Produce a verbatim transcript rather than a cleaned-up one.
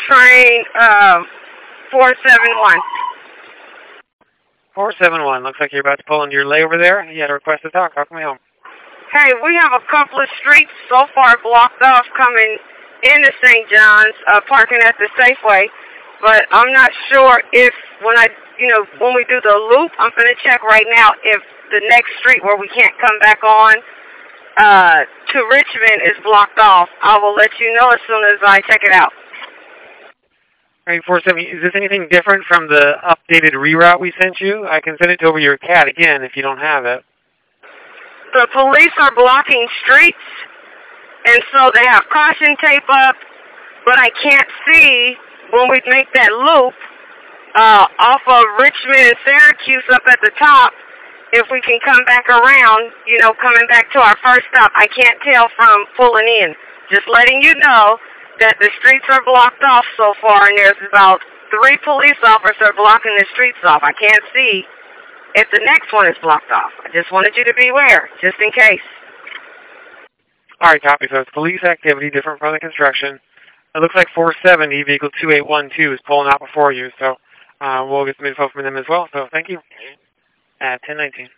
train uh, four seven one. four seven one. Looks like you're about to pull into your layover there. You had a request to talk. How come we home? Hey, we have a couple of streets so far blocked off coming into Saint John's, uh, parking at the Safeway. But I'm not sure if when I, you know, when we do the loop, I'm going to check right now if the next street where we can't come back on uh, to Richmond is blocked off. I will let you know as soon as I check it out. All right, four seven. Is this anything different from the updated reroute we sent you? I can send it over your C A D again if you don't have it. The police are blocking streets, and so they have caution tape up, but I can't see when we make that loop uh, off of Richmond and Syracuse up at the top, if we can come back around, you know, coming back to our first stop. I can't tell from pulling in. Just letting you know that the streets are blocked off so far, and there's about three police officers blocking the streets off. I can't see if the next one is blocked off. I just wanted you to be aware, just in case. All right, copy. So it's police activity, different from the construction. It looks like four seventy, vehicle two eight one two, is pulling out before you, so uh, we'll get some info from them as well. So thank you. At ten nineteen.